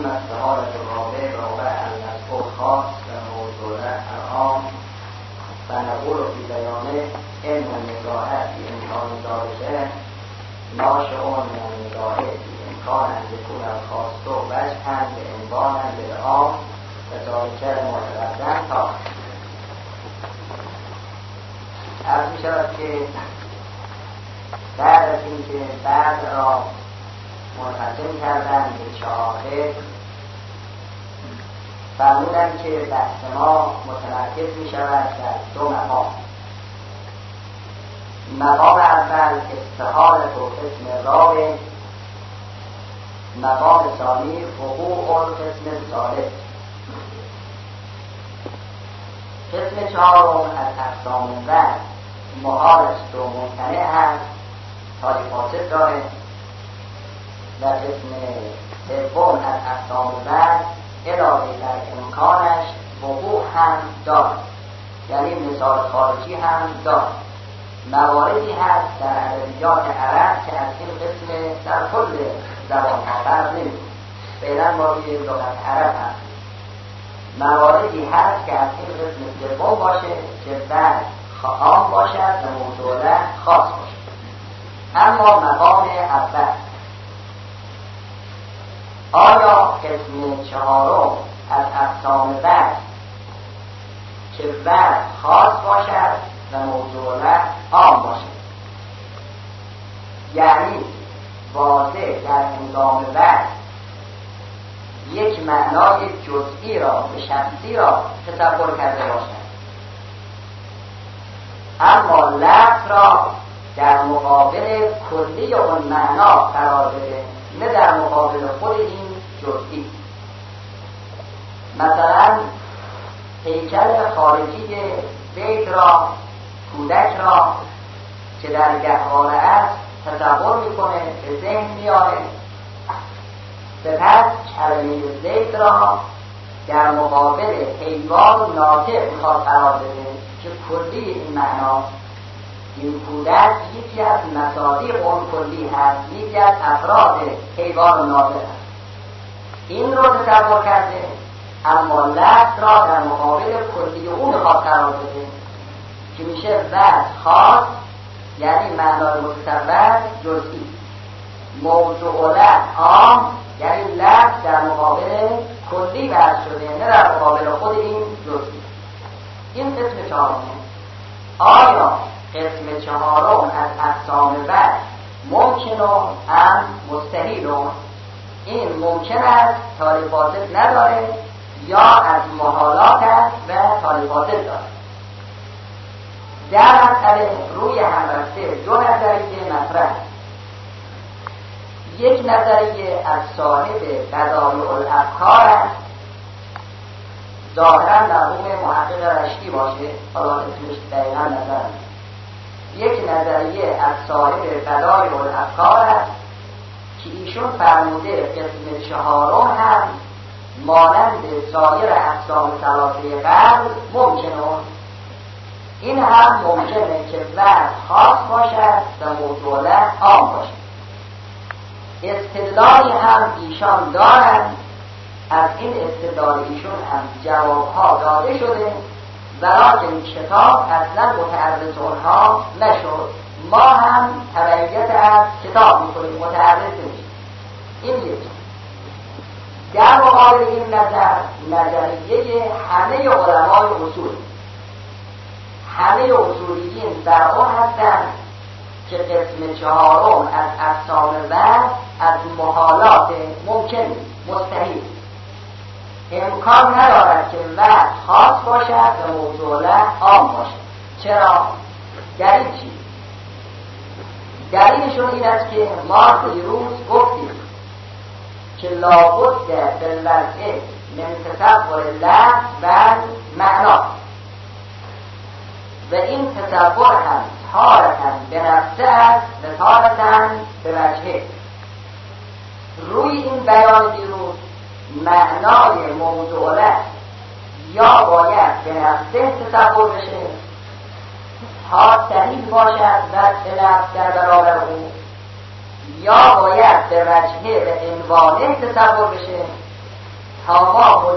ثم استحالة الرابع المذكور خاص كموضوع العام فنقول في بيانه ان النزاع في امکان ذلك ناشئ من النزاع في امکان ان يكون الخاص وجها بعنوان بالعام وذلك متقدم تا از می شود که بعد از اینکه بعد را منقسم کردن به 4 فرمودن که بحث ما متمرکز می شود در 2 مقام. مقام اول استحالة قسم رابع، مقام ثانی وقوع قسم ثالث. قسم 4 از اقسام بعد محال است و ممتنع است، تاریخ فاسد داره. و قسم سوم از اقسام بعد علاوه در امکانش وقوع هم دارد، یعنی مثال خارجی هم دارد. مواردی هست در ادبیات عرب که از این قسم در کل زبان‌ها فرق نمی‌کنه. فعلا ما روی لغت عرب هست. مواردی هست که از این قسم سوم باشه که بعد عام باشد و موضوع خاص باشد. اما مقام اول، آیا قسم 4 از اقسام بعد که بعد خاص باشد و موضوع عام باشد، یعنی واضح در هنگام بعد یک معنای جزئی را به شخصی را تصور کرده باشد، اما لفظ را در مقابل کلی اون معنا قرار بده، نه در مقابل خود این جزئی. مثلا هیکل خارجی بیت را، کودک را که در گهواره است تصور میکنه، به ذهن میاره. سپس کلمه زید را در مقابل حیوان ناطق میخواد قرار بده که کلی این معنا، این کودک یکی از مصادیق اون کلی هست، یکی از افراد حیوان ناطق هست. این رو تصور کرده، اما لفظ را در مقابل کلی اون میخواد قرار بده که میشه وضع خاص، یعنی معنای متصور جزئی. موضوع عام یعنی لفظ در مقابل کلی وضع شده، نه در مقابل خود این جزئی. این قسم 4. آیا قسم 4 از اقسام بعد ممکن و هم مستحیل؟ این ممکن است، تاریخ فاسد نداره، یا از محالات است و تاریخ فاسد داره. در مسئله روی همرسته 2 نظریه مطرح. یک نظریه از صاحب بدایع الافکار است، ظاهرا مرحوم محقق رشدی باشه، حالا اسمش دقیقا نظر. یک نظریه از صاحب بدایع الافکار است که ایشون فرموده قسم 4 هم مانند سایر اقسام ثلاثه قبل ممکنه. این هم ممکنه که وضع خاص باشد و موضوع عام باشد. استدلالی هم ایشان دارند، از این استدلال ایشون هم جوابها داده شده، ولیکن کتاب اصلا متعرض اونها نشد. ما هم تبعیت از کتاب میکنیم، متعرض نمیشیم. این یکی. در مقابل این نظریه همه علمای اصول، همه اصولیین در اون هستند که قسم 4 از اقسام بعد از محالات ممکن مستحیل، امکان ندارد که وضع خاص باشد و موضوع عام باشد. چرا؟ دلیل چی؟ دلیلشون این است که ما دیروز گفتیم که لابد بالوضع من تصور لفظ و معنا، و این تصور هم تارتاً به نفسه است و تارتاً به وجهه. روی این بیان دیروز معنای موضوع یا باید به نفسه تصور بشه تا صحیح باشد و لفظ در برابر او، یا باید به وجهه به عنوانه تصور بشه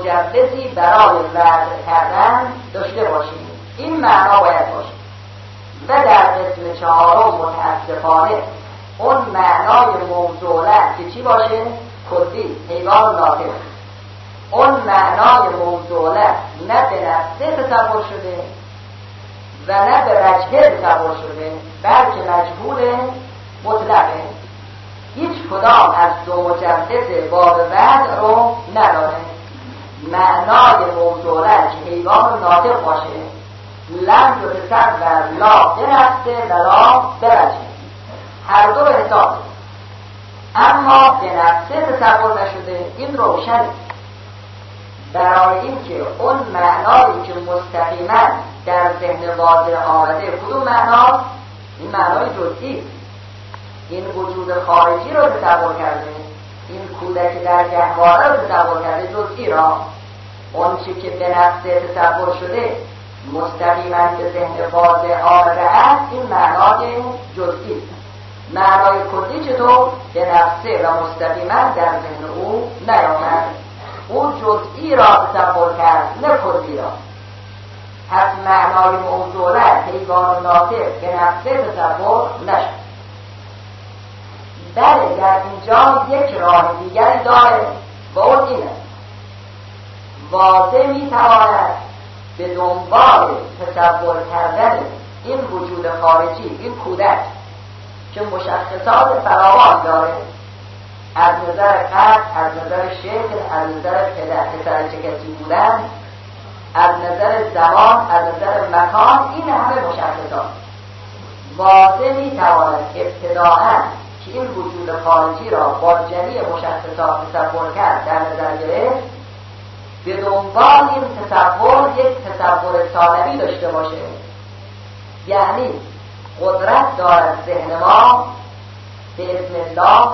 مجوزی برای وضع کردن داشته باشیم. این معنا باید باشه. و در قسم چهارم متاسفانه اون معنای موضوعه که چی باشه؟ کلی، حیوان ناطق. اون معنای موضوعه نه به نفسه تصور شده و نه به وجهه تصور شده، بلکه مجهول مطلقه. هیچ کدام از دو مجوز باب وضع رو نداره. معنای موضوعه که حیوان ناطق باشه لم یتصور لا به نفسه ولا به وجهه، هر دو رو حساب، اما به نفسه تصور نشده. این روشنه. برای اینکه اون معنایی که مستقیما در ذهن واضح آمده کدوم معنا؟ این معنای جزئی، این وجود خارجی رو تصور کرده، این کودک در گهواره رو تصور کرده جزئی را. اون چی که به نفسه تصور شده مستقیما به ذهن واضح آمده است، این معنای جزئی. معنای کلی چطور؟ به نفسه و مستقیما در ذهن او نیامد. او جزئی را تصور کرد، نه کلی را. پس معنای موضوعه حیوان ناطق به نفسه تصور نشد. بله، در اینجا یک راه دیگری داره و اون اینه: واضح میتواند به دنبال تصور کردن این وجود خارجی، این کودک که مشخصات فراوان داره، از نظر قد، از نظر شکل، از نظر پسر چه کسی بودن، از نظر زمان، از نظر مکان، این همه مشخصات واضح میتواند ابتداءً که این وجود خارجی را با جمیع مشخصات تصور کرد، در نظر گرفت. به دنبال این تصور یک تصور ثانوی داشته باشه، یعنی قدرت دارد ذهن ما به اذن الله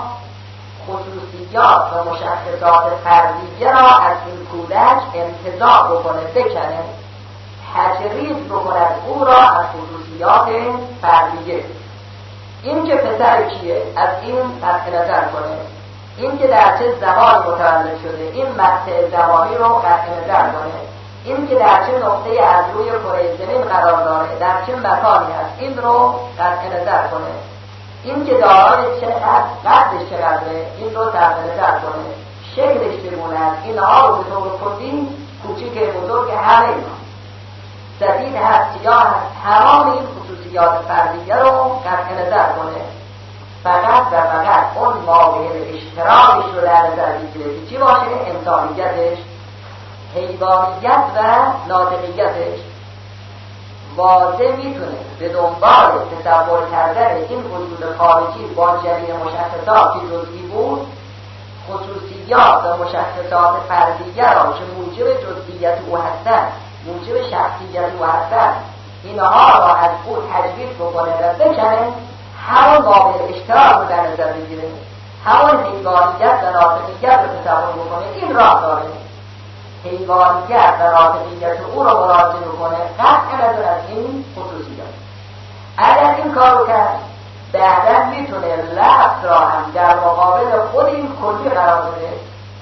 خصوصیات و مشخصات فردیه را از این کودک انتزاع بکنه، بکنه، تجرید بکنه او را از خصوصیات فردیه. این که پسر کیه از این قطع نظر کنه، این که در چه زمان متولد شده این مقطع زمانی رو قطع نظر کنه، این که در چه نقطه از روی کره زمین قرار داره، در چه مکانی هست، این رو قطع نظر کنه. این که دارای قدش چقدره، این رو قطع نظر کنه. شکلش چگونه است، اینها رو به طور کلی، کوچیک بزرگ، همه اینا، سفید هست، سیاه هست، تمام این خصوصیات فردیه رو قطع نظر کنه. فقط و فقط اون ماهر اشتراکش رو در نظر بگیره که چی باشه؟ انسانیتش، حیوانیت و ناطقیتش. واضح میتونه به دنبال تصور کردن این وجود خارجی با جمیع مشخصات که جزئی بود، خصوصیات و مشخصات فردیه را که موجب جزئیت او هستند، موجب شخصیت او هستند، اینها را از او تجوید بکنه و بکنه، همون ماهر اشتراک رو در نظر بگیره، همون حیوانیت و ناطقیت رو تصور بکنه. این راه داره. حیوانیت و ناطقیت او رو مراجعه بکنه، قطع نظر از این خصوصیات. اگر این کارو کرد، بعدا میتونه لفظ را هم در مقابل خود این کلی قرار بده،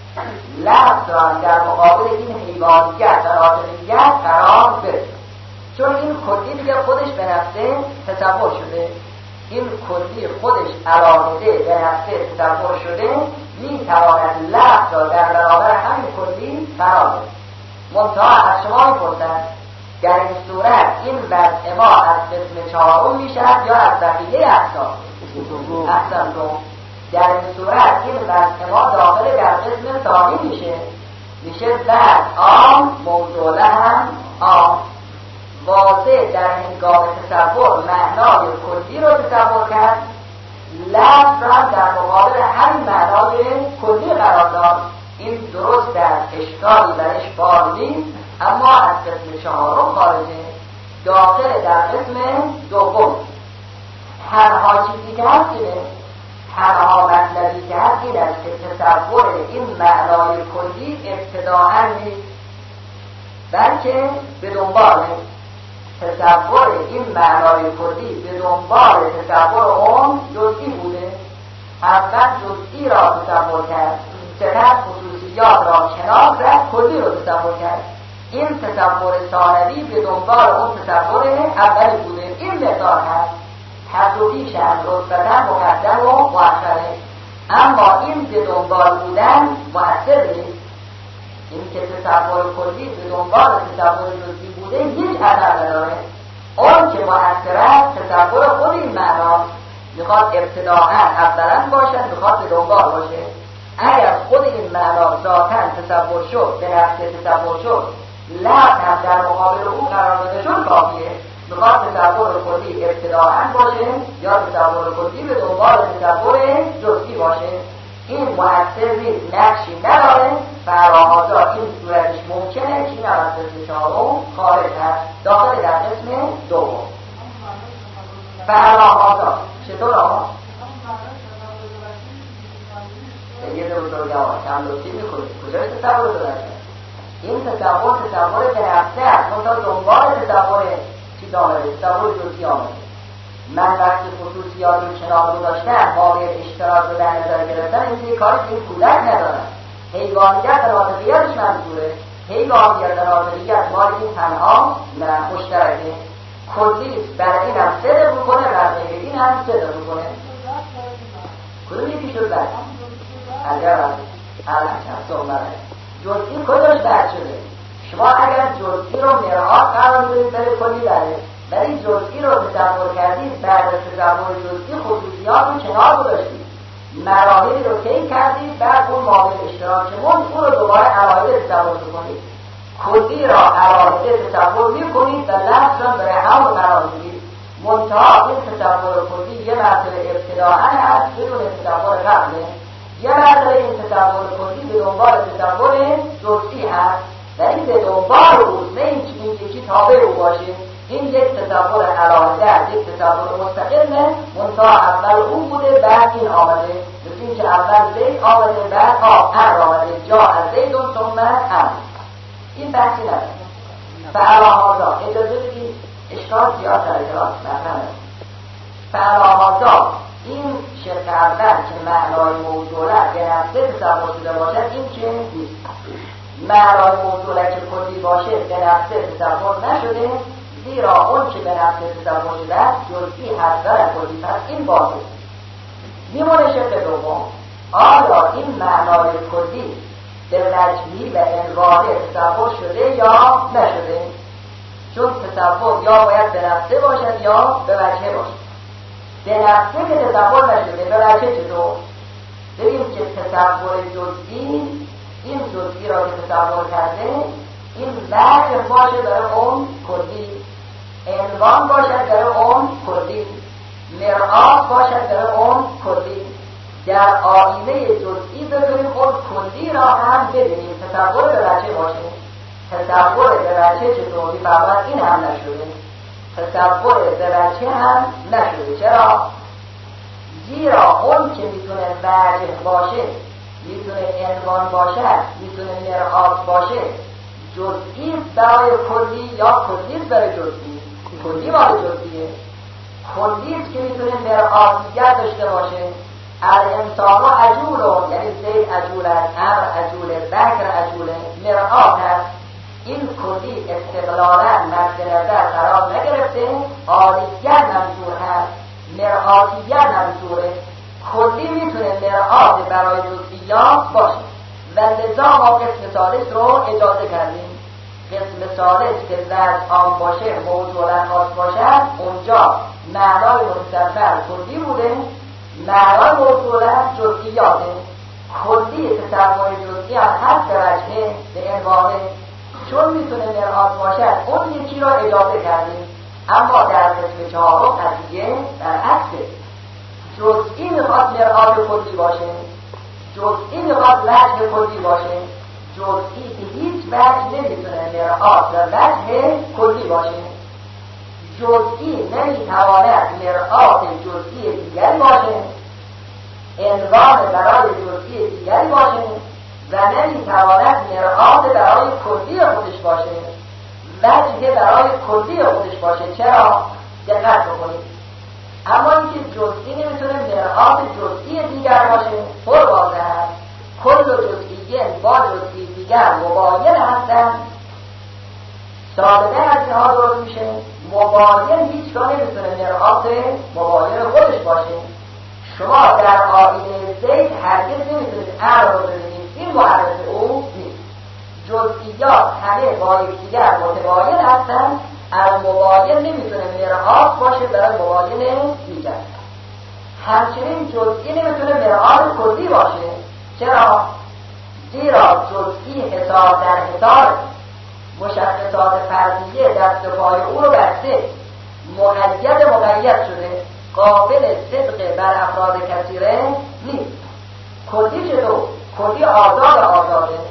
لفظ را هم در مقابل این حیوانیت و ناطقیت قرار بده، چون این کلی دیگه خودش به نفسه تصور شده. این کلی خودش علاقه به نفسه تصور شده، میتواند لفظ را در برابر همین کلی قرار بده. منتها از شما میپرسند در این صورت این وضع ما از قسم چهارم میشد یا از بقیه اقسام؟ اقسام دو. در این صورت این وضع ما داخل در قسم ثانی میشه وضع عام، موضوع هم عام. واضح در هنگام تصور معنای کلی رو تصور کرد، لفظ را در مقابل همین معنای کلی قرار داد. این درست در اشکالی برش بار نیست، اما از قسم چهارم خارجه، داخل در قسم دوم. تنها چیزی که هست اینه، تنها مطلبی که هست این است که تصور این معنای کلی ابتداءً نیست، بلکه به دنبال تصور این معنای کلی به دنبال تصور اون جزئی بوده. اول جزئی را تصور کرد، سپس خصوصیات را کنار زد کلی رو تصور کرد. این تصور ثانوی به دنبال اون تصور اولی بوده. این مقدار هست حد و پیش هم رتبتاً مقدم و مؤخره، اما این به دنبال بودن مؤثر نیست. این که تصور کلی به دنبال تصور جزئی بوده هیچ اثر نداره. اون که مؤثر است تصور خود این معناست. میخواد ابتداءً اولاً باشد، میخواد به دنبال باشه. اگر خود این معنا ذاتاً تصور شد، به نفسه تصور شد، لفظ هم در مقابل او قرار داده شد کافیه. میخواد تصور کلی ابتداءً باشه یا تصور کلی به دنبال تصور جزئی باشه. این مؤثر نیست، نقشی نداره. فراهازا این صورتش ممکنه که این از قسم چهارم خارج هست، داخل در قسم دوم. فراهازا چطور آقا؟ یه بزرگ آقا چند دوستی میکنید کجاش تصور دادن؟ این تصور به نفسه هست، منطقه دنبال تصور چی دامده؟ تصور جزئی آمده. من وقتی خصوصیات رو کنار رو داشتم واقع اشتراک رو در نظر گرفتن، این کاری که این کودک ندارن. حیوانیت در عاطفیتش منظوره. حیوانیت در عاطفیت مال این تنها نه مشترکه. کلیست برای این هم صدق میکنه، برای این هم صدق میکنه. کدوم یکی شد بر؟ اگر جزئی کداش بر شده؟ شما اگر جزئی رو مرآت قرار بدید برای کلی بره، ولی جزئی رو تصور کردید، بعد از تصور جزئی خصوصیات رو کنار گذاشتید، مراحلی رو طی کردید، بعد اون معامل اشتراکمون اون رو دوباره علاهه تصور کنید. کلی را علاهه تصور میکنید و لفظ را برای هم قرار میدید. منتها این تصور کلی یه مرتبه ابتداءً هست بدون تصور قبله، یه مرتبه این تصور کلی به دنبال تصور جزئی هست، ولی به دنبال او نه این یکی تابع او باشه. این یک تصور علاهه، یک تصور مستقله، منتها اول او بوده بعد این آمده. مثل این که اول زید آمده بعد امر آمده، جا از زیدون ثم امر. این بحثی نداره. فعلاهازا اجازه بدید اشکال زیاد در اجراز مفهمه. فعلاهازا این شرط اول که معنای موضوعه به نفسه تصور شده باشد، این که نیست. معنای موضوعه که کلی باشه به نفسه تصور نشده، زیرا اون که به نفسه تصور شده جزئی هست در کلی، پس این باطل. میمونه شرط دوم، آیا این معنای کلی به وجهی و عنوانی تصور شده یا نشده؟ چون تصور یا باید به نفسه باشد یا به وجهه باشد. به نفسه که تصور نشده، به وجهه چطور؟ ببین که تصور جزئی، این جزئی را که تصور کرده، این وجه باشه برای اون کلی، عنوان باشد برای اون کلی، مرآت باشد برای اون کلی. در آینه جزئی ببینیم اون کلی را هم ببینیم، تصور به وجه باشه. تصور به وجه چطور می‌فهمد؟ این هم نشده. تصور به وجه هم نشده. چرا؟ زیرا اون که میتونه وجه باشه، میتونه عنوان باشه، میتونه مرآت باشه، جزئی برای کلی یا کلی برای جزئی؟ کلی برای جزئیه. کلی که میتونه مرآتیت داشته باشه. الانسان عجول، یعنی زید عجول است، امر عجوله، بکر عجوله، مرآت است. این کلی استقلالا مد نظر قرار نگرفته، عالیت منظور هست، مرآتیت منظوره. کلی میتونه مرآت برای جزئیات باشه و لذا ما قسم ثالث رو اجازه کردیم. قسم ثالث که وضع عام باشه، موضوعا خاص باشه، اونجا معنای مستقر کلی بوده، معنای موضوعا جزئیاته. کلی تصور جزئی هم هست به وجهه، به عنوانه، چون میتونه مرآت باشد اون یکی را اجازه کردیم. اما در قسم چهارم قضیه برعکسه. جزئی میخواد مرآت کلی باشه، جزئی میخواد وجه کلی باشه. جزئی به هیچ وجه نمیتونه مرآت و وجه کلی باشه. جزئی نمیتواند مرآت جزئی دیگری باشه، عنوان برای جزئی دیگری باشه و نمیتواند مرآت برای کلی خودش باشه، وجه برای کلی خودش باشه. چرا؟ دقت بکنید. اما اینکه جزئی نمیتونه مرآت جزئی دیگر باشه، پر واضح است. کل جزئیه با جزئی یکدیگر مباین هستن، سابقه از اینها درست میشه. مباین هیچگاه نمیتونه مرآت مباین خودش باشه. شما در آیین زید هرگز نمیتونید امر رو ببینید این معرف او نیست. جزئیات همه با یکدیگر متباین هستن، از مباین نمیتونه مرآت باشه برای مباین دیگر. همچنین جزئی نمیتونه مرآت کلی باشه. چرا؟ زیرا جزئی حساب در حساب مشخصات فرضیه دست و پای او رو بسته، مقید شده، قابل صدق بر افراد کثیره نیست. کلی چطور؟ کلی آزاده،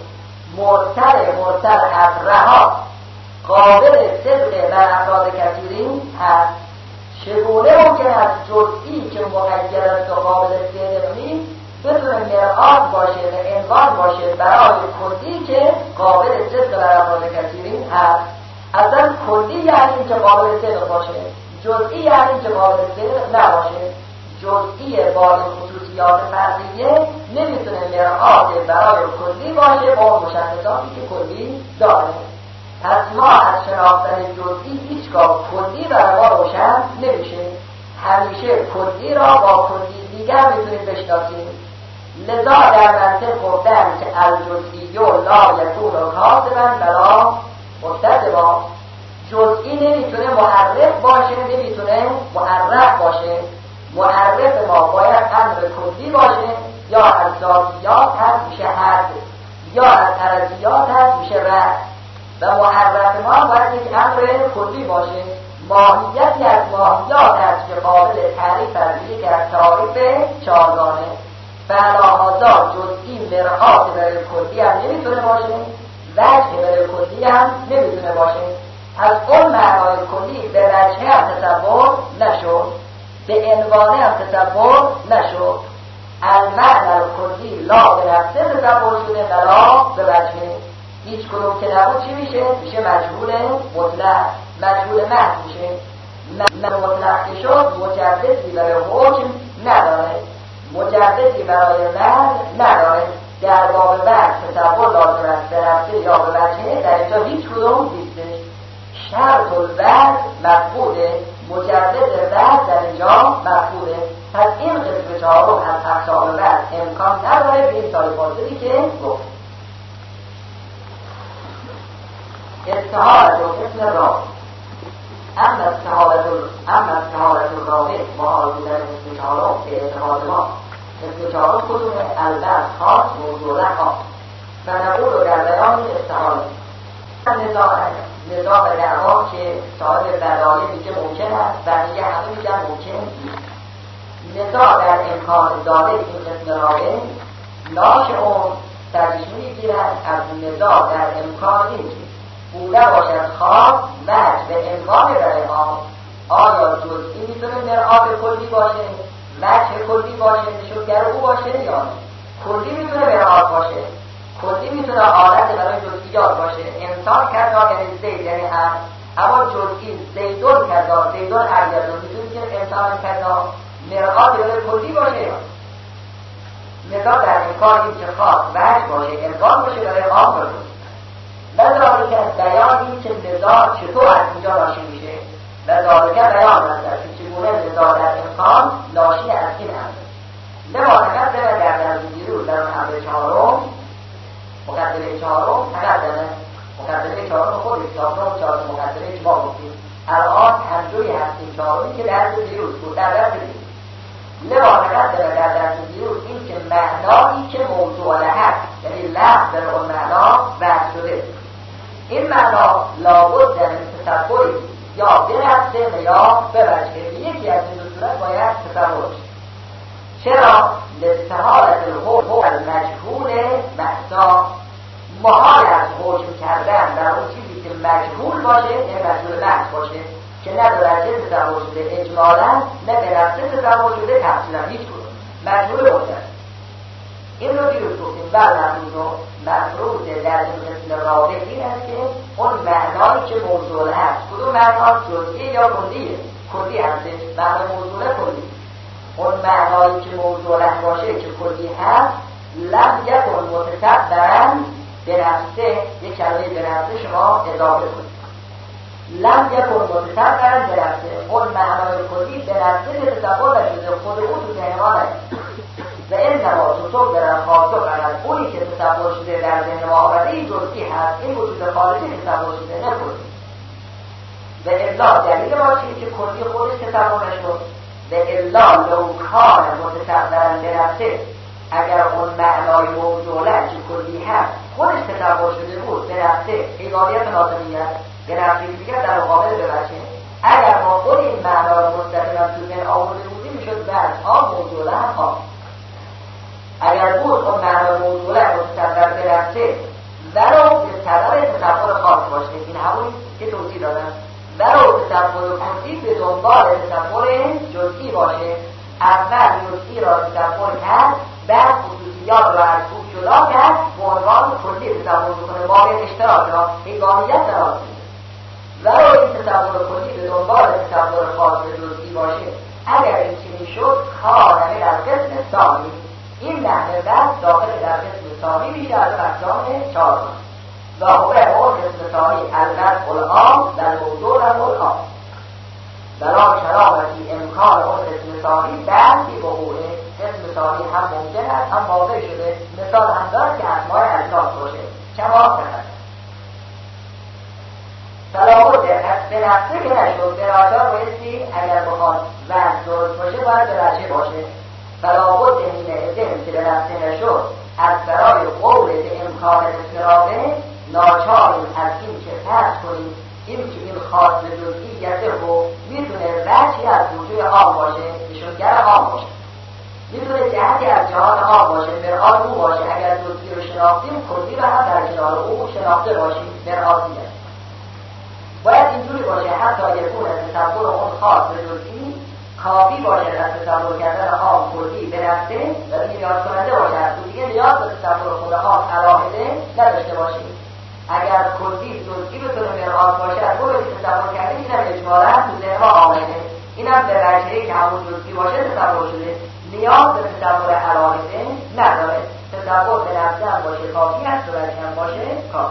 مرسل از رها، قابل صدق بر افراد کثیرین هست. چگونه ممکن است جزئی که مقید است و قابل صدق نیست بتونه مرآت باشه و عنوان باشه برای کلی که قابل صدق بر افراد کثیرین هست؟ اصلا کلی یعنی اینکه قابل صدق باشه، جزئی یعنی اینکه قابل صدق نباشه. جزئی با این خصوصیات فرضیه نمیتونه مرآت برای کلی باشه با مشخصاتی که کلی داره. پس ما از شناختن جزئی هیچگاه کلی برای ما روشن نمیشه. همیشه کلی را با کلی دیگر میتونید بشناسیم. لذا در منطق گفتن که الجزئی لا یکون کاذبا ولا مکتذبا، جزئی نمیتونه معرف باشه، نمیتونه معرف باشه. معرف ما باید امر کلی باشه، یا از ذاتیات هست میشه حد، یا از عرضیات هست میشه رد. و معرف ما باید یک امر کلی باشه، ماهیتی از ماهیات هست که قابل تعریف از یک از تعریف چارگانه. فعلاهازا جزئی مرآت برای کلی هم نمیتونه باشه، وجه برای کلی هم نمیتونه باشه. از اون معنای کلی به وجه هم تصور نشد، به عنوانه هم تصور نشد. المعنى کلی لا به نفسه تصور شده ولا به وجه. هیچ کدوم که نبود چی میشه؟ میشه مجهول مطلق، مجهول محض میشه. مطلق که شد مجردی برای حکم نداره، مجردی برای مرد نداره. در باب مرد تصور لازم است به نفسه یا به وجهه، در اینجا هیچ کدوم نیستش. شرط الوجه مفقوده، مجرد وجه در اینجا مفقوده. پس این قسم چهارم از اقسام وجه امکان نداره به این سال فاصلی که گفت. استحالت و قسم را اما استحالت الرابط محال بودن قسم چهارم که اتحاد ما قسم چهارم کدوم البس خاص موضوع خاص فنقول در بیان استحالت نظام و دعوا که صاحب بدایه میگه ممکن است، بقیه همه میگن ممکن نیست. نظام در امکان داره این قسم رابط ناش اون سرچشمه میگیرد از نظام در امکان این بوده باشد خاص وجه به امکان برای ما. آیا جزئی میتونه مرآت کلی باشه، وجه کلی باشه، نشونگر او باشه یا نه؟ کلی میتونه مرآت باشه، کلی میتونه حالت برای جزئیات باشه. انسان کرده یعنی زید یعنی هم، اما جزئی زیدون کرده، زیدون ارگردون میتونه که انسان کرده مرآت برای کلی باشه یا نظام در امکان این که خاص وجه باشه، امکان باشه برای عام باشه. بذاره که بیان این که نظام چطور از اینجا ناشی میشه، بذاره که بیان نظر که چگونه نظام در امکان ناشی از این امر. نمانقدر در درس دیروز در اون امر چهارم مقدمه چهارم مقدمه چهارم خود چهارم مقدمه ما گفتیم. الان همجوری هستیم چهارمی که درس دیروز بود در درس دیروز. نمانقدر در درس دیروز این که معنایی که موضوع هست یعنی لفظ در اون معنا وضع شده، این معنا لابد در تصوری یا برسته و یا بوجهه. یکی از این دو صورت باید تصور شد. چرا؟ لاستحالة الحكم المجهول محضا، محال از حکم کردن در اون چیزی که مجهول باشه، یعنی مجهول محض باشه که نه به وجه تصور شده اجمالا، نه به نفسه تصور شده تفصیلا، هیچ کدوم مجهول مطلق. این رو دیروز گفتیم. مفروض در این قسم رابط این است که اون معنایی که موضوع هست، کدوم معنا جزئی یا کلیه؟ کلی هستش، معنی موضوع کلی. اون معنایی که موضوع باشه که کلی هست لم یکن متصدرا به نفسه یک کلمه به نفسه شما اضافه کنید. لم یکن متصورا به نفسه، اون معنای کلی به نفسه تصور نشده، خود او تو ذهن ما نیست. و انما تصور خاصه فقط اونی که تصور شده در ذهن ما آمده جزئی هست، این وجود خارجی تصور شده نه کلی. و الا دلیل ما چیه که کلی خودش تصور نشد. و الا لو کان متصورا به نفسه، اگر اون معنای موضوعه که کلی هست خودش تصور شده بود به نفسه، حیوانیت لازمیت به نفسه دیگر در مقابل ببچه، اگر ما خود این معنا رو مستقیما تو ذهن آورده بودیم میشد بعد آن موضوعه هم آن. اگر بود اون معنای موضوعه متصور به نفسه ولو به سبب تصور خاص باشه، این همونی که توضیح دادم، ولو تصور کلی به دنبال تصور جزئی باشه، اول جزئی را تصور کرد، بعد خصوصیات را از خوب جدا کرد، به عنوان کلی تصور میکنه، واقع اشتراک را حیوانیت قرار میده. ولو این تصور کلی به دنبال تصور خاص جزئی باشه، اگر این چنین شد کارمه در قسم ثانی، این نحوه بحث داخل در قسم ثانی میشه از اقسام 4. و هو قسم ثانی البته العام در موضوع و العام برای کرامتی امکان اون قسم ثانی بعضی وقوعه. قسم ثانی هم ممکن است هم واقع شده، مثال هم دارد که اسماء الکاس باشه کما فرد فلابد به نفسه که نشد به راجع بایستی اگر بخواد وزن درست باشه باید به رجه باشه. فلابد این ادم که به نفسه نشد از برای قول به امکان استرابه ناچاریم از این که فرض کنیم این که این خاص جزئیت رو میتونه وجهی از وجود عام باشه، نشونگر عام باشه، میتونه جهتی از جهان عام باشه، مرآت او باشه. اگر جزئی رو شناختیم کلی رو هم در کنار او شناخته باشیم، مرآتی است. باید اینجوری باشه حتی یکون تصور اون خاص جزئی کافی باشه از تصور کردن عام کلی به نفسه و بی‌نیاز کننده باشه، از دیگه نیاز به تصور خود عام علاهده نداشته باشیم. اگر کلی جزئی بتونه مرآت باشه از اون که تصور کردیم، اینم اجمالا تو ذهن ما آمده، اینم به وجهی که همون جزئی باشه تصور شده، نیاز به تصور علاهده نداره. تصور به نفسه هم باشه کافی است و وجه هم باشه کافی.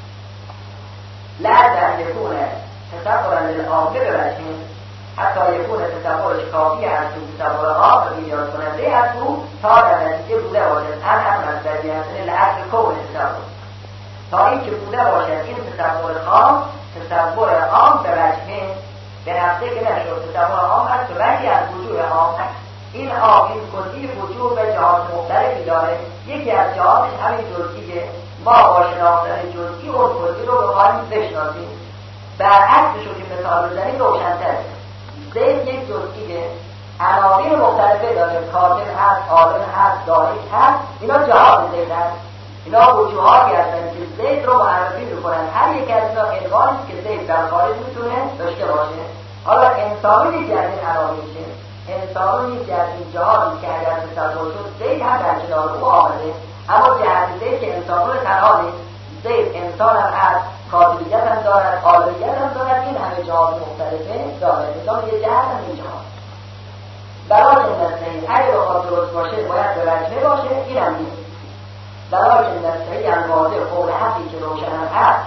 لعل یکونه تصور للعامه به وجه حتی یکونه تصورش کافی است تو تصور عام و بی‌نیاز کننده است او تا در نتیجه بوده باشد هم از درجه لعل کون تصور، تا این که بوده باشد این تصور خاص تصور عام به وجه به نفسه که نشد تصور عام است و وجهی از وجود عام. این عام این کلی وجود به جهات مختلفی داره، یکی از جهاتش همین جزئیه. ما با شناختن جزئی اون کلی رو بخواهیم بشناسیم. برعکسش رو که مثال بزنیم روشن‌تره. زید یک جزئیه، عناوین مختلفه داره، کاتب هست، عالم هست، دانش هست، اینا جهات زید هست، اینا وجوهاتی هستن که زید رو معرفی میکنن. هر یک از اینا عنوانی که زید در خارج میتونه داشته باشه. حالا انسانی یکی از این عناوین شه، انسانی یکی از این جهاتی که اگر تصور شد زید هم در کنار او آمده، اما جهت زید که انسانون تنها نیست، زید انسان هم هست، کاتبیت هم دارد، عالمیت هم دارد، این همه جهات مختلفه دارد. انسان یه جهت هم این جهات برای نستهی اگه بخواد درست باشه باید به وجهه باشه، این هم نیست. برای نستهی هم واضح قول حقی که روشن هم هست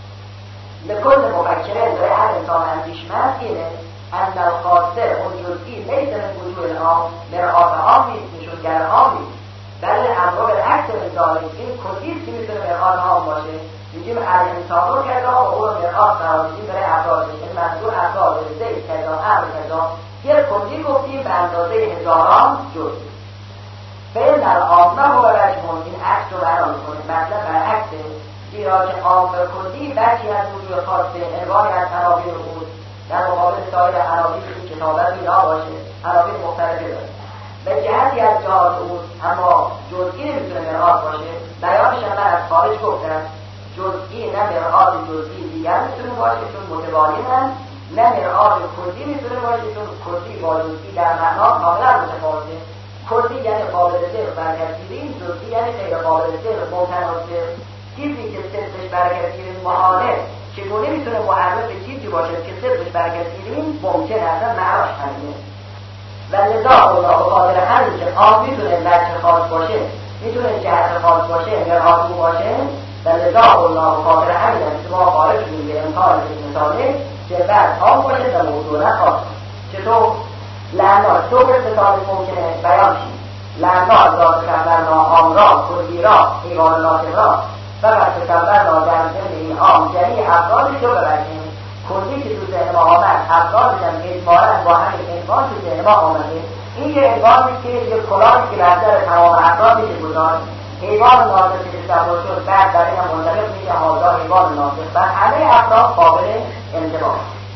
لکل مفکره برای هر انسان اندیشمند اینه ان الخاصه اون جزئی لیس من وجود العام مرآت عام نیست، نشونگر عام نیست، بل امر بالعکس انسانی این کلیست که میتونه مرآت عام باشه. میگیم الانسان رو کذا و اون مرآت قرار میدیم برای افرادش، این منظور افراد زید کذا امر کذا یه کلی گفتیم به اندازه هزاران جز. فعل در عامه و رجمون این عکس رو بیان میکنه، مطلب برعکسه، زیرا که عام کلی بچی از وجود خاصه انواعی از عناوین بود در مقابل سایر عناوین که کتابت اینا باشه، عناوین مختلفی داره و جهتی از جهات بود، اما جزئی نمیتونه مرآت باشه. بیانش من از خارج گفتم جزئی نه مرآت جزئی دیگر میتونه باشه چون متباینن، نه مرآت کلی میتونه باشه چون کلی با جزئی در معنا کاملا متفاوته. کلی یعنی قابل صرف برکتگیری، جزئی یعنی غیر قابل صرف ممتناصر. چیزی که صرفش برکتگیری محاله چگونه میتونه معرف چیزی باشه که صرفش برکتگیری ممکن است معاش همینه. و لذا الله قادر همین که عام میتونه وجه خاص باشه، میتونه جهت خاص باشه، مرآت باشه، و لذا قلنا خاطر همین است که ما خارج شدیم به امکان مثاله که بعد آن باشه و موضوع نخواست. چطور؟ لعنات دو قسم مثال ممکنه بیان شید. لعنات را تکبرنا عام را، کلی را، حیوان ناطق را، فقط تکبرنا در ضمن این عام جمعی افرادش رو ببریم. کلی که تو ذهن ما آمد افرادش هم اجمالاً با همین عنوان تو ذهن ما آمده. این یه عنوانی که یه کلاهی که بر سر تمام افراد میشه گذاشت. حیوان ناطق که تصور شد بعد برای هم منطبق میشه حاضر حیوان ناطق و همه افراد قابل انطباق.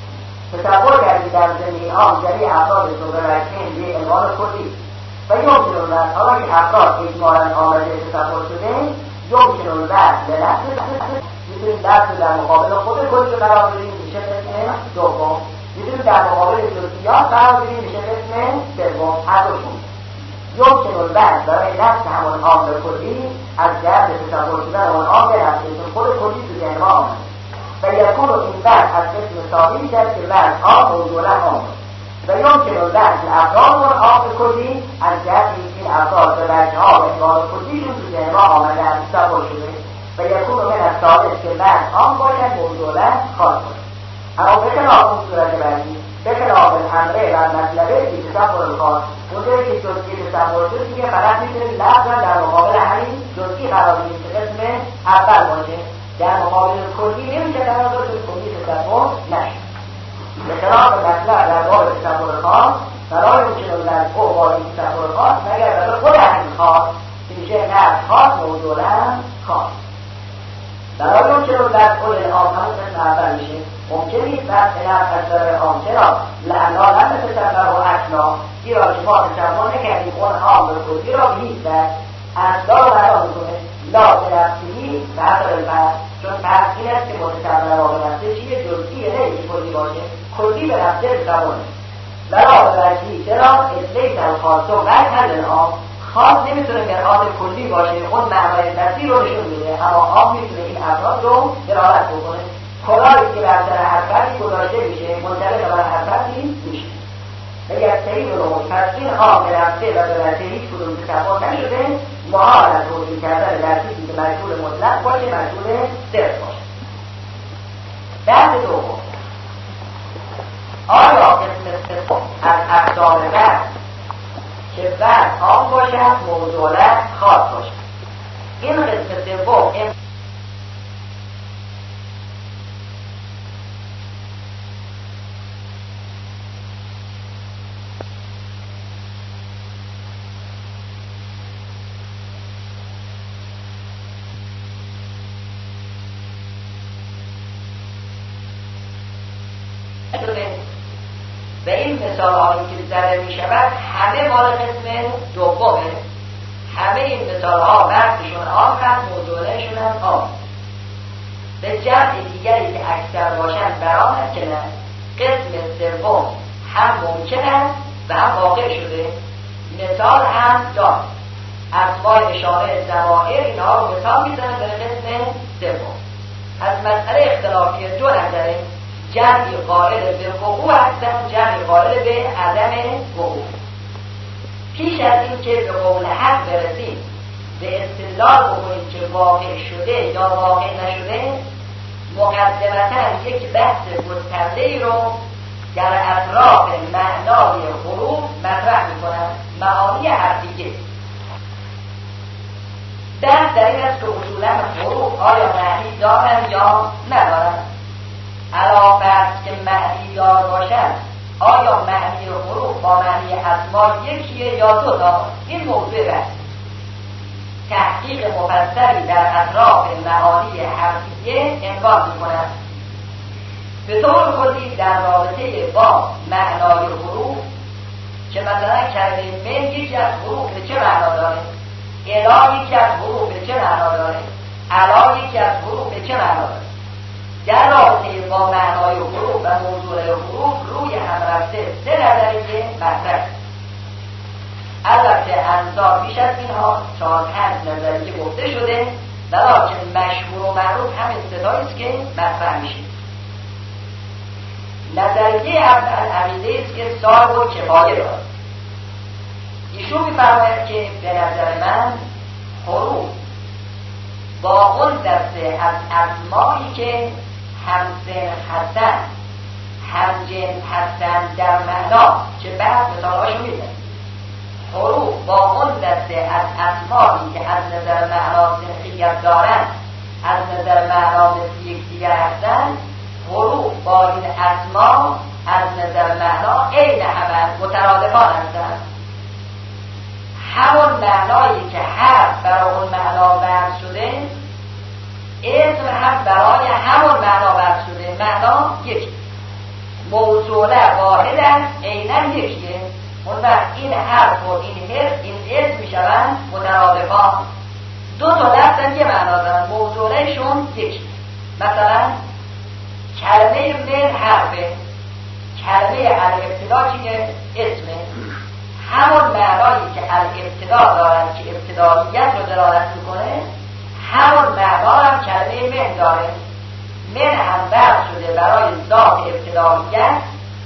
تصور کردید در زمین عام جمعی افراد رو ببریم یه عنوان کلی و یمکن البحث حالا که افراد اجمالاً آمده تصور شده یمکن البحث به لحظه میتونیم درس در مقابل خود کلی قرار بدیم میشه قسم دوم، میتونیم در مقابل جزئیات قرار بدیم میشه قسم سوم. هر دوشون یمکن البحث برای نفس همون عام به کلی از جهت تصور شدن اون عام به نفس خود کلی تو ذهن ما آمده و یکون این بحث از قسم ثابتی میشد که بحث عام موضوعا عام و یمکن البحث افراد اون عام به کلی از جهت این افراد به وجه‌ها و عنوان کلیشون تو ذهن ما آمدن تصور شده و یکون من از ثابت که بحث عام باید موضوعا خاص باشه. اما به خلاف اون صورت بعدی به خلاف الامره و مطلبه که تصور خاص اونجایی که جزئی تصور شد دیگه فقط میتونیم لفظ در مقابل همین جزئی قرار بدیم که قسم اول باشه، در مقابل کلی نمیشه قرار داد که کلی تصور نشه. به خلاف مطلب در باب تصور خاص برای اون چنون در قوای تصور خاص مگر برای خود همین خاص که میشه نفس خاص موضوعا خاص. برای اون چنون در کل عام همون قسم اول میشه ممکن نیست بحث نفس از طرف عام چرا؟ لعنا لم تصور و اصلا زیرا که ما تصور نکردیم اون عام به کلی را به هیچ وجه اصلا رو بیان میکنه لا به نفسی و حتی البحث چون بحث این است که متصور را به نفسه چیه جزئیه نه که کلی باشه کلی به نفسه تصور نیست للا به وجهی چرا؟ اصلیت الخاص و غیر حل عام خاص نمیتونه مرآت کلی باشه اون معنای نفسی رو نشون میده اما عام میتونه این افراد رو دلالت بکنه. کلاهی که بر سر هر فردی گذاشته میشه منطبق بر هر فردی میشه و یکتری رو پس این عام به نفسه و به وجه هیچ کدوم تصور نشده محال از توجیه کردن در چیزی که مجبور مطلق باشه مجبور صرف باشه. بحث دوم آیا قسم سوم از اقسام بحث که بحث عام باشد موضوعا خاص باشد. این قسم سوم و این مثال هایی که زده می شود همه مال قسم دومه. همه این مثال ها وقتشون عام هست موضوعشون هم عام. به جمع دیگری که اکثر باشند برام هست که نه قسم سوم هم ممکن است و هم واقع شده. مثال هم دار اسماء اشاره ضمائر اینها رو مثال می زنند به قسم سوم. از مسئله اختلافی دو نظره جمعی قائل به وقوع هستند جمعی قائل به عدم وقوع. پیش از این که به قول حق برسیم به استدلال بکنیم که واقع شده یا واقع نشده مقدمتا یک بحث گسترده‌ای رو در اطراف معنای حروف مطرح می‌کنند. معانی حرفیه بحث در این است که اصولا حروف آیا معنی دارند یا ندارند. علاوه بر که معنی دار باشد آیا معنی حروف با معنی اسما یکیه یا دو تا؟ این موضوع بحث. تحقیق مفصلی در اطراف معانی حرفیه امکان می‌کند. به طور کلی در رابطه با معنای حروف که مثلا کلمه من یکی از حروف چه معنا داره؟ الا یکی از حروف چه معنا داره؟ علا یکی از حروف چه معنا داره؟ در رابطه با معنای حروف و موضوع حروف روی هم رفته سه نظریه مطرح. البته انصار بیش از اینها 4-5 نظریه گفته شده ولیکن مشهور و معروف همین ستایی است که مطرح میشه. نظریه اول عقیده است که صاحب و کفایه دارد. ایشون می‌فرماید که به نظر من حروف با اون دسته از اسمایی که همسن هستن، همجنس هستن در معنا، چه بعد مثالهاشو میزن. حروف با اون دسته از اسمایی که از نظر معنا سنخیت دارن، از نظر معنا مثل یکدیگر هستن، حروف با این اسما از نظر معنا عین همه مترادفان هستن. همون معنایی که حرف برای اون معنا وضع شده، اسم هم برای همون معنا وضع شده. معنا یکی، موصوله واحد است، عیناً یکیه. اون وقت این حرف و این اسم میشوند مترادفان. دو تا لفظن یه معنا دارن، موصولهشون یکی. مثلا کلمه من حرفه، کلمه الابتدا چیه؟ اسمه. همون معنایی که الابتدا دارن که ابتداییت رو دلالت میکنه، همون معنا هم کلمه من داره. من هم وضع شده برای ذات ابتداییت،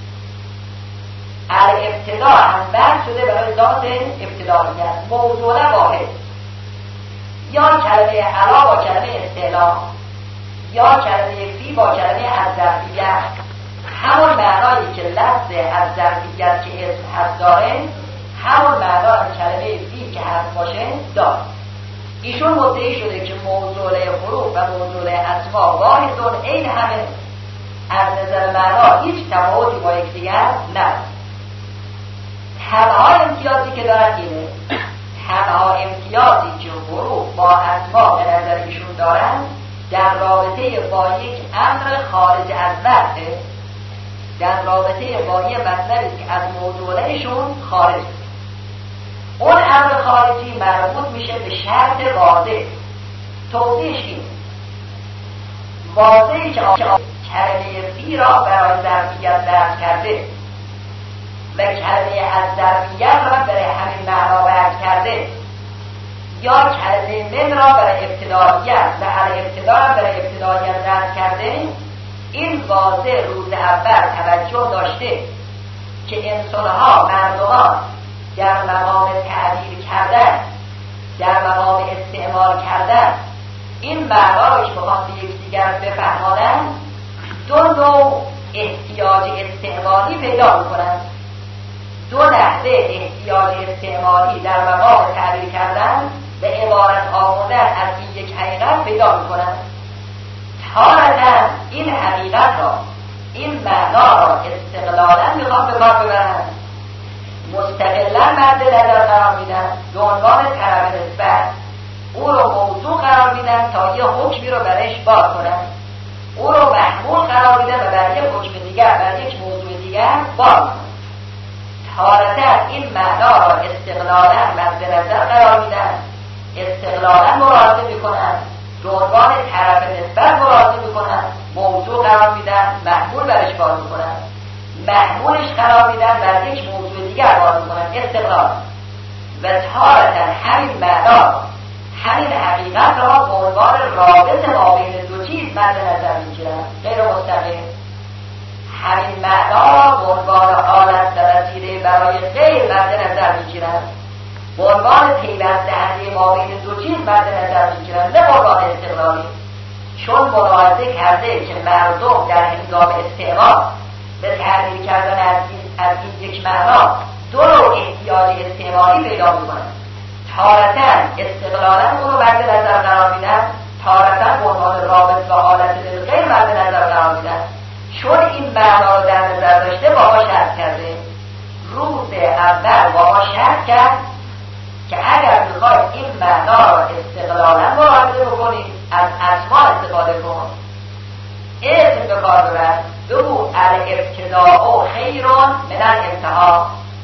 الابتدا هم وضع شده برای ذات ابتداییت. موضوع واحد. یا کلمه علا با کلمه استعلا، یا کلمه فی با کلمه از ظرفیت. همون معنایی که لفظ از ظرفیت که اسم هست داره، همون معنا هم کلمه فی که حرف باشه داره. ایشون مدعی شده که موضوع حروف و موضوع اسما واحدون عین همه، از نظر معنا هیچ تفاوتی با یکدیگر نداره. تنها امتیازی که دارن اینه، تنها امتیازی که حروف با اسما به نظر ایشون دارن در رابطه با یک امر خارج از وقته، در رابطه با یه مطلبی که از موضوعشون خارج. اون امر خارجی مربوط میشه به شرط واضح. توضیحش این واضحی که کلمه فی را برای ظرفیت درس کرده و کلمه از ظرفیت را برای همین معنا درس کرده، یا کلمه من را برای ابتداییت و الابتدا را برای ابتداییت درس کرده. این واضح روز اول توجه داشته که انسانها، مردمان در مقام تعبیر کردن، در مقام استعمال کردن این معنا را که بخوان به یکدیگر بفهمانند، دو نوع احتیاج استعمالی پیدا میکنند. دو نحوه احتیاج استعمالی در مقام تعبیر کردن به عبارت آموزن از این یک حقیقت پیدا میکنند. تارتاً این حقیقت را، این معنا را استقلالاً میخوان به کار ببرند، مستقلاً مد نظر قرار میدن، به عنوان طرف نسبت او رو موضوع قرار میدن تا یه حکمی رو برش بار کنن، او رو محمول قرار میدن و برای یک حکم دیگر، برای یک موضوع دیگر بار کنن. تارتاً این معنا را استقلالاً مد نظر قرار میدن، استقلالاً مراعات میکنن، به عنوان طرف نسبت مراعات میکنن، موضوع قرار میدن، محمول برش بار میکنن، محمولش قرار میدن، برای یک موضوع دیگر بار میکنن، استقلال. و تارتاً همین معنا، همین حقیقت را به عنوان رابط ما بین دو چیز مد نظر میگیرن، غیر مستقیم. همین معنا را به عنوان حالت و وسیله برای غیر مد نظر میگیرن، به عنوان پیوند دهنده ما بین دو چیز مد نظر میگیرن، نه قربان استقلالی. چون ملاحظه کرده که مردم در هنگام استعمال به تعبیر کردن از این یک معنا دو نوع احتیاج استعمالی پیدا میکنن. تارتاً استقلالاً اون رو مد نظر قرار میدن، تارتاً به عنوان رابط و حالت غیر مد نظر قرار میدن. چون این معنا رو در نظر داشته بابا شرط کرده، روز اول بابا شرط کرد که اگر میخواید این معنا را استقلالاً ملاحظه بکنید، از اسما استفاده کن، اسم به کار ببر، بگو الابتداء خیرون من الانتها،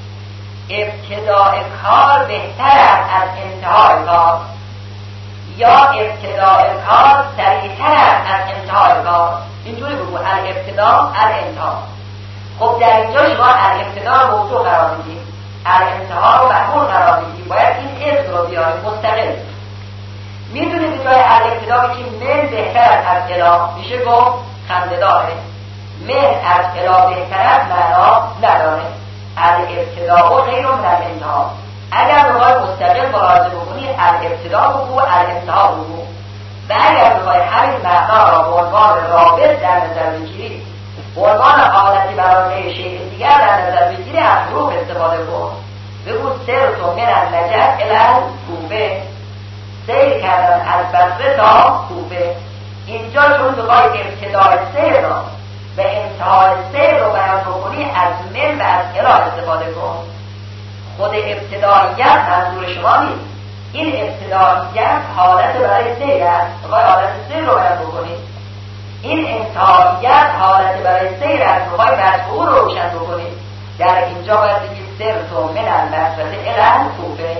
ابتداء کار بهتر از انتهای کار، یا ابتداء کار سریعتر از انتهای کار. اینجوری بگو الابتداء الانتها. خب در اینجا شما الابتداء رو موضوع قرار میدید، الانتها رو محمول قرار میدید، باید این اسم رو بیارید مستقل. میدونید جای الابتداء که من بهتر از اله میشه گفت خنده داره، من از اله بهتر از معنا نداره. الابتداء غیر من الانتها. اگر بخوای مستقل مراجعه بکنی الابتداء بگو، الانتها بگو. و اگر بخوای همین معنا را به عنوان رابط در نظر بگیری، به عنوان حالتی برای شیء دیگر در نظر بگیری، از حروف استفاده کن. بگو سرت من النجف الی الکوفه، سیر کردن از بصره تا کوفه. اینجا چون بخوای ابتدای سیر را و انتهای سیر رو بیان بکنی، از من و از الی استفاده کن. خود ابتداییت منظور شما نیست، این ابتداییت حالت برای سیر است، بخوای حالت سیر رو بیان بکنی. این انتهاییت حالت برای سیر است، بخوای مدفوع رو روشن بکنی. در اینجا باید بگید سرت من البصره الی الکوفه.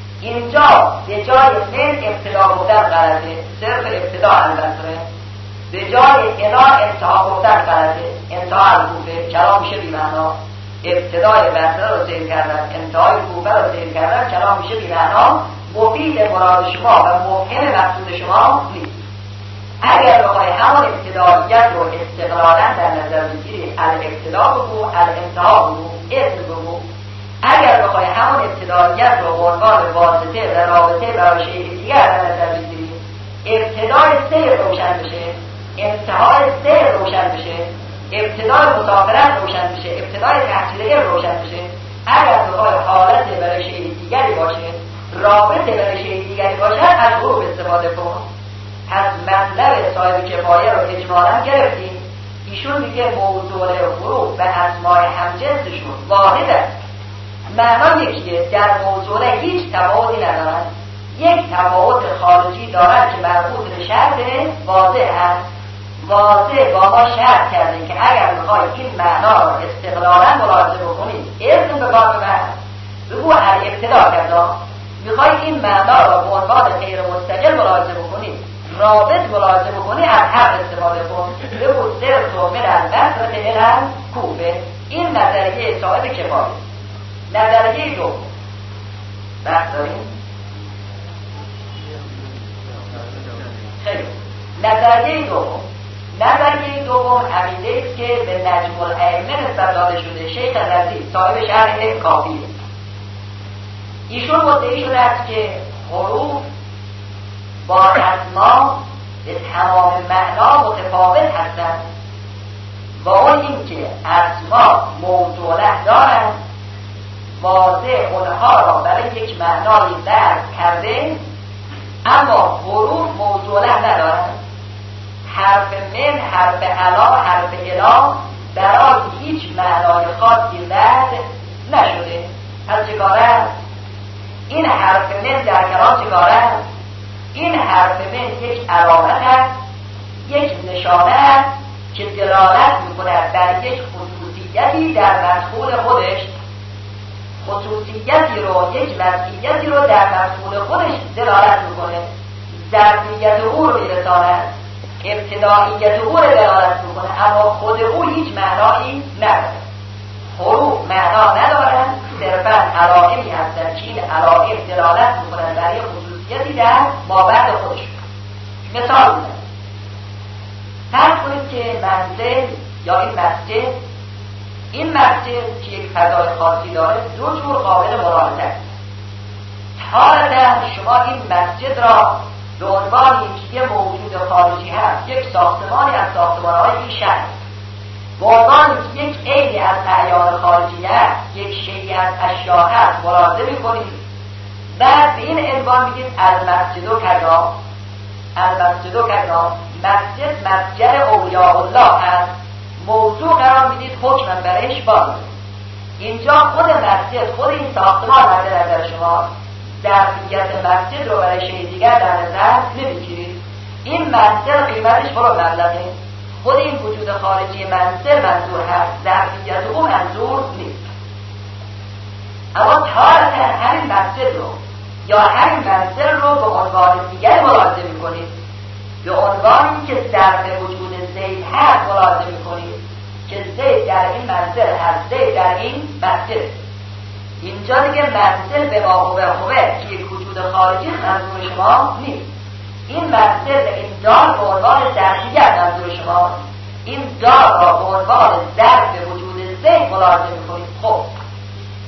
اینجا به جای من ابتدا گفتن غلطه، صرف ابتدا البصره. به جای الی انتها گفتن غلطه، انتها الکوفه. کلام میشه بی معنا. ابتدای بصره رو سیر کردن، انتهای کوفه رو سیر کردن، کلام میشه بی معنا، مفید مراد شما و مفهوم مقصود شما نیست. اگر بخوای همون ابتداییت رو استقلالا در نظر بگیری، الابتدا بگو، الانتها بگو، اسم بگو. اگر بخوای همون ابتداییت رو به عنوان واسطه و رابطه برای شیء دیگر در نظر بگیری، ابتدای سیر روشن بشه، انتهای سیر روشن بشه، ابتدای مسافرت روشن بشه، ابتدای تحصیل روشن بشه. اگر بخوای حالت برای شیء دیگری باشه، رابطه برای شیء دیگری باشه، از حروف استفاده کن. از مطلب صاحب کفایه رو اجمالا گرفتیم. ایشون میگه موضوع حروف و اسماء همجنسشون واحد است، معنا یکیه، در موضوع هیچ تفاوتی ندارن. یک تفاوت خارجی دارن که مربوط به شرط واضح است. واضح با ما شرط کرده که اگر میخوای این معنا رو استقلالا ملاحظه بکنید، اسم به کار ببر، بگو ابتدا کرده. میخوای این معنا رو به عنوان غیر مستقل ملاحظه بکنید، رابط ملاحظه بکنی، از حق استفاده کن. بگو سرت من البصره الی الکوفه. این نظریه صاحب کفایه. نظریه دوم بحث داریم؟ خیلی. نظریه دوم عقیده است که به نجم الائمه نسبت داده شده. شیخ رضی صاحب شرح کافیه، ایشون مدعی شده است که حروف با اسما به تمام معنا متفاوت هستند. با اون این که اسما موضوعه دارند، واضح اونها را برای یک معنای درک کرده، اما حروف موضوعه ندارند. حرف من، حرف علا، حرف الا برای هیچ معنای خاصی درک نشده. پس چگاره؟ این حرف من در کلام چگاره؟ این حرف من یک علامت است، یک نشانه است که دلالت می‌کند بر یک خصوصیتی در مدخول خودش. خصوصیتی رو، یک مزیتی رو در مدخول خودش دلالت می‌کنه. ظرفیت او رو می‌رساند، ابتداییت او رو دلالت می‌کنه، اما خود او هیچ معنایی نداره. حروف معنا ندارند، صرفاً علائمی هستند که این علائم دلالت می‌کنند بر یک خصوصیتی در مابعد خودش. مثال می‌زنم. فرض کنید که منزل یا این مسجد که یک فضای خاصی داره، دو جور قابل ملاحظه است. حالتا شما این مسجد را به عنوان یه موجود خارجی هست، یک ساختمانی از ساختمان‌های این شهر، به عنوان یک عینی از اعیان خارجی هست، یک شیئی از اشیاء هست ملاحظه می‌کنید. بعد به این عنوان میگید المسجد کذا، مسجد مسجد اولیاء الله هست، موضوع قرار میدید، حکم برش باز. اینجا خود مسجد، خود این ساختمان مد نظر شما، ظرفیت مسجد رو برای شیء دیگر در نظر نمیگیرید. این منزل قیمتش برو مبلغه، خود این وجود خارجی منزل منظور هست، ظرفیت او منظور نیست. اما تارتا همین مسجد رو یا همین منزل رو به عنوان دیگر ملاحظه میکنید، به عنوانی که ظرف وجود زید هست ملاحظه میکنید که زید در این منزل هست، زید در این مسجد. اینجا دیگه منزل به ما خوبه که یک وجود خارجی منظور شما نیست. این منزل این دار به عنوان ظرفیت منظور شما، این دار را به عنوان ظرف وجود زید ملاحظه میکنید. خب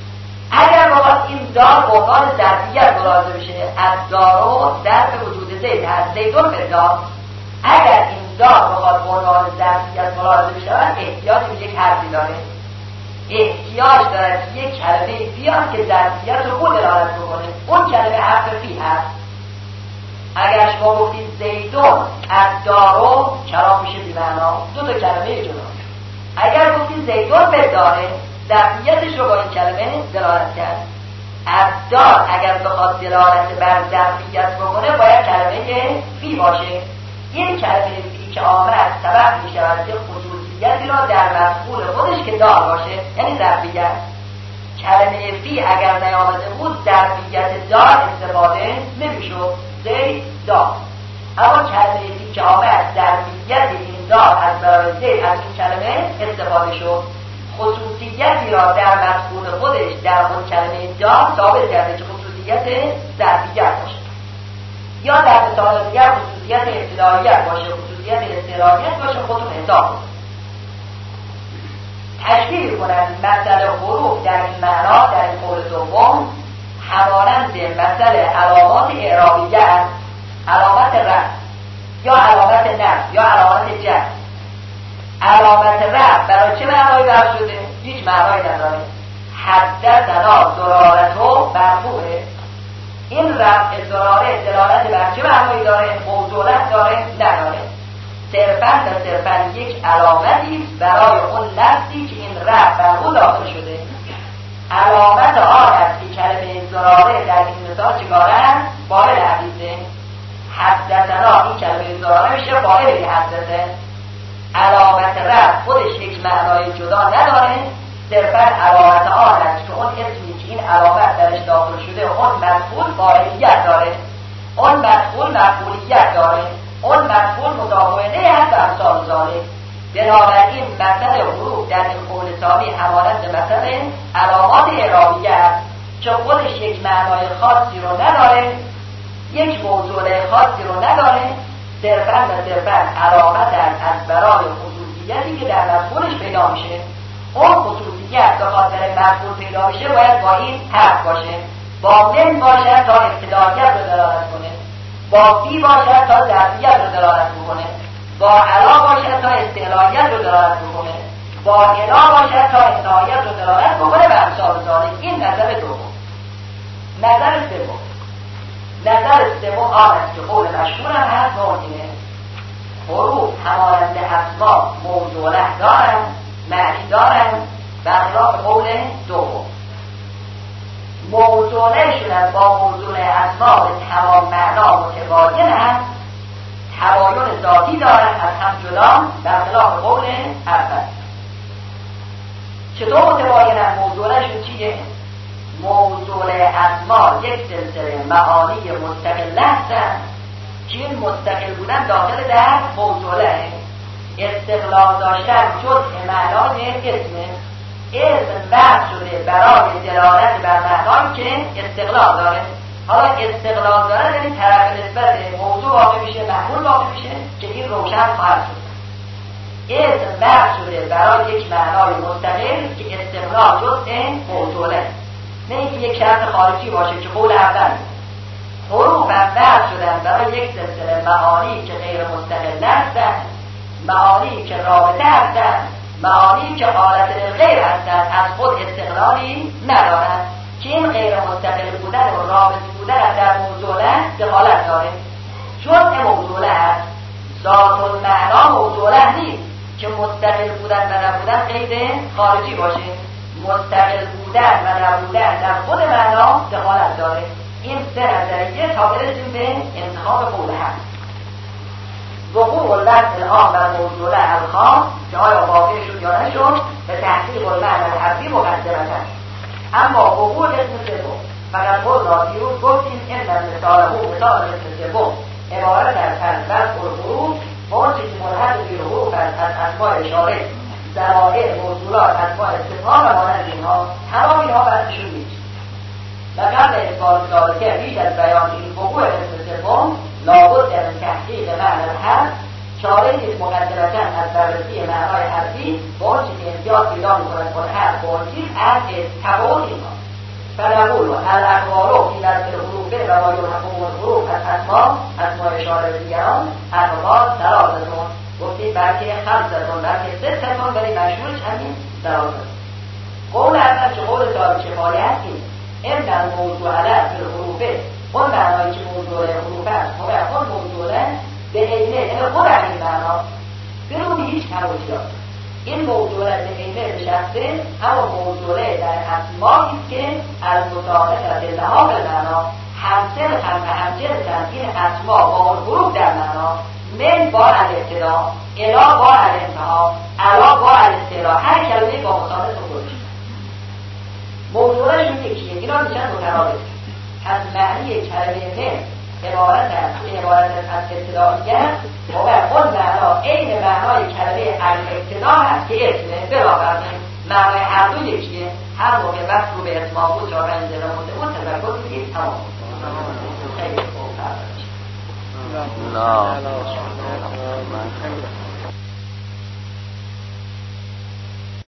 اگر بخواد این دار به عنوان ظرفیت ملاحظه بشه، از دارو ظرف وجود زید از زیدون به دار، اگر این دار بخواد به عنوان ظرفیت ملاحظه بشه احتیاج به یک حرفی داره، احتیاج داره که یک کلمه بیاد که ظرفیت رو خود دلالت بکنه. اون کلمه حرف فی هست. اگر شما گفتید زیدون از دارو، کلام میشه بی معنا، دو تا کلمه جدا. اگر گفتید زیدون به داره، ظرفیتش رو با این کلمه دلالت کرد. از دار اگر بخواد دلالت بر ظرفیت بکنه باید کلمه فی باشه. این کلمه فی که آمد سبب میشود که خصوصیتی را در مفعول خودش که دار باشه، یعنی ظرفیت. کلمه فی اگر نیامده بود ظرفیت دار استفاده نمیشد، زید دار. اما کلمه فی که آمد ظرفیت این دار از برای زید از این کلمه استفاده شد، خصوصیتی را در مفعول خودش در اون کلمه دار ثابت کرده که خصوصیت ظرفیت باشه، یا در مثال دیگر خصوصیت ابتداییت باشه، خصوصیت استراحیت باشه، خودتون حساب کنید. تشبیه کنند مسئله حروف در این معنا در این قول دوم همانند مسئله علامات اعرابیه است، علامت رفع یا علامت نصب یا علامت جر. علامت رفع برای چه معنایی وضع شده؟ هیچ معنایی نداره. حدثنا ضرارتو مرفوعه. این رفع ضراره دلالت بر چه معنایی داره؟ موضوعیت داره؟ نداره. صرفاً یک علامتی برای اون لفظی که این رفع بر او داخل شده. علامت آن است که کلمه ضراره در این مثال چگاره است؟ فاعل حدیثه. حدثنا این کلمه ضراره میشه فاعل حدثه. علامت رفع خودش یک معنای جدا نداره، صرفاً علامت آن است که اون اسمی که این علامت درش داخل شده اون مفعول فاعلیت داره، اون مفعول مفعولیت داره، اون مفعول مداومه هست و امثال ذالک. بنابراین مثل حروف در این قول ثانی همانند مثل علامات اعرابیه است که خودش یک معنای خاصی رو نداره، یک موضوع خاصی رو نداره، صرفاً علامت از برای خصوصیتی که در مفعولش پیدا میشه. اون خصوصیت به خاطر مفعول پیدا میشه باید با این حرف باشه، با من باشد تا ابتداییت رو دلالت کنه، با فی باشد تا ظرفیت رو دلالت بکنه، با علا باشد تا استعلاییت رو دلالت بکنه، با الا باشد تا انتهاییت رو دلالت بکنه و امثال ذالک. این نظر دوم. نظر سوم آن است که قول مشهور هم هست و اینه حروف همانند اسما موضوعه دارند، معنی دارند، برخلاف قول دوم. موضوعه شدن با موضوع اسما به تمام معنا متباین هست، تباین ذاتی دارند از هم جدا، برخلاف قول اول. چطور متباینند؟ موضوعشون چیه؟ موضوع اسما یک سلسله معانی مستقل هستند که این مستقل بودن داخل در موضوعه. استقلال داشتن جزء معنای اسم بحث شده برای دلالت بر معنایی که استقلال داره. حالا استقلال داره یعنی طرف نسبت موضوع واقع میشه، محمول واقع میشه که این روشن خواهد شد. اسم بحث شده برای یک معنای مستقل که استقلال جزء موضوعه، نه اینکه یک شرط خارجی باشه که قول اول. حروف هم بحث شدن برای یک سلسله معانی که غیر مستقل هستند، معانی که رابطه هستند، معانی که حالت غیر هستند، از خود استقلالی ندارند که این غیر مستقل بودن و رابطه بودن در موضوع دخالت داره. جزء موضوع هست، ذات المعنا موضوع نیست که مستقل بودن و نبودن قید خارجی باشه. مستقل بودن و نبودن در خود معنا دخالت داره. این سه نظریه تا برسیم به انتخاب قول هست. وقوع لفظ الان بر موضوع الخاص که آیا واقع شد یا نشد به تحقیق المعنی الحرفی مقدمه. اما وقوع اسم سوم فقط خود را دیروز گفتیم این مثال مثل سوم عبارت از بس الحروف و اون چیزی ملحق به حروف از اسماء اشاره، ضمائر، موضوعات، اسماء استفهام و مانند اینها، تمام اینها بحثشون نیست. و قبل اثبات ذالک بیش از بیان این وقوع اسم سوم لابد در تحقیق معنی الحرف چاره نیست مقدمتاً از بررسی معنای حرفی با اون چیزی امتیاز پیدا می‌کند با حرف با اون چیز از تفاوت اینها. فنقول الاخبار فی نزد الحروف و ما یلحقه الحروف از اسماء اشاره به دیگران اخبار ثلاثتون گفتید بلکه خمستون بلکه ستتون ولی مشهورش همین ثلاثتون. قول اول که قول صاحب کفایت نیست این در موضوع علت به حروفه اون معنایی که موضوع حروف است اون موضوع به عینه این خود این معنا برون هیچ توجه دارد. این موضوع به عینه نشسته اما موضوع در اسمایی که از مطابقت لحاظ معنا همجنسند این اسما با حروف در معنا من با الابتدا الا با الانتها علا با الاستعلا هر کلمه با مصادف خودش موضوعشون یکیه. اینا میشن مترابط. از معنی کلمه من عبارت از ابتداییت و اون معنا عین معنای کلمه الابتدا هست که اسمه بنابراین معنای هر دو یکیه. هر موقع وقت رو به اسما بود جا رنج نمونده اون تذکر بگید تمام خیلی خوب.